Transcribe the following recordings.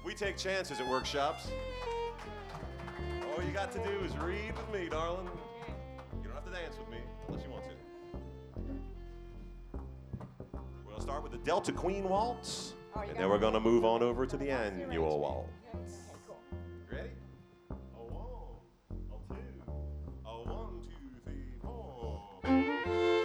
We take chances at workshops. All you got to do is read with me, darling. You don't have to dance with me unless you want to. We're going to start with the Delta Queen Waltz, and then we're going to move on over to the Annual Waltz. Ready? A one, a two, a 1, 2, 3, 4.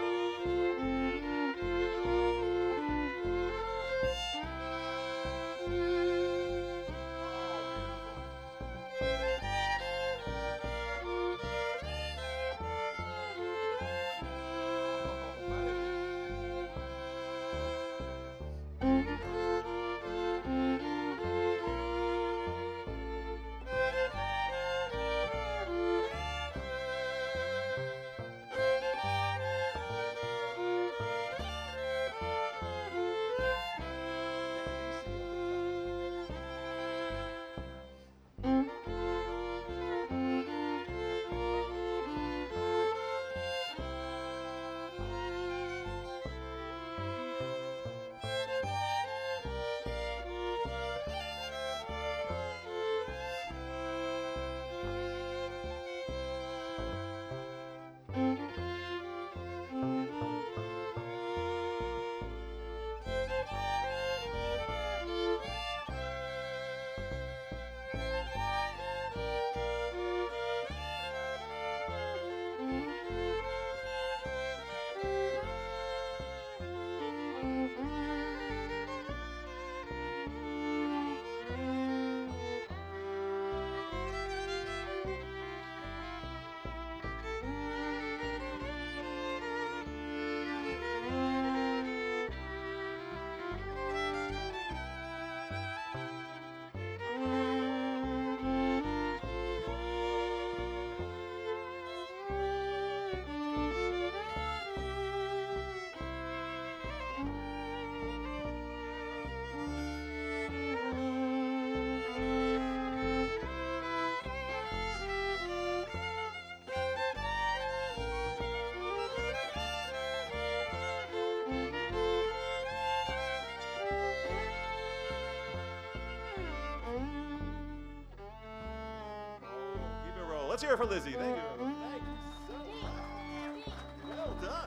Let's hear it for Lizzie. Thank you. Thank you so much. Well done.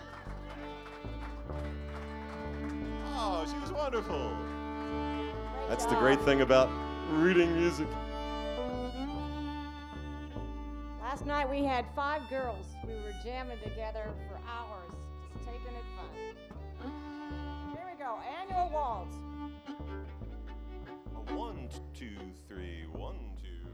Oh, she was wonderful. That's the great thing about reading music. Last night we had 5 girls. We were jamming together for hours, just taking it fun. Here we go, Annual Waltz. A 1, 2, 3, 1, 2.